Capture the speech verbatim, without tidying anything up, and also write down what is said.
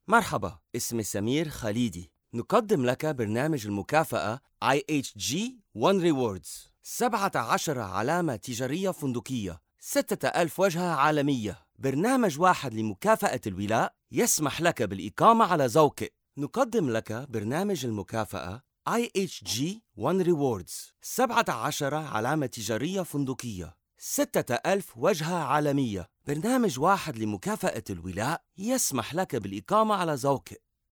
مرحبا، اسمي سمير خليدي. نقدم لك برنامج المكافأة آي إتش جي وان Rewards. سبعة عشر علامة تجارية فندقية، ستة ألف وجهة عالمية. برنامج واحد لمكافأة الولاء يسمح لك بالإقامة على ذوقك. نقدم لك برنامج المكافأة آي إتش جي وان Rewards. سبعة عشر علامة تجارية فندقية، ستة ألف وجهة عالمية. برنامج واحد لمكافأة الولاء يسمح لك بالإقامة على ذوقك.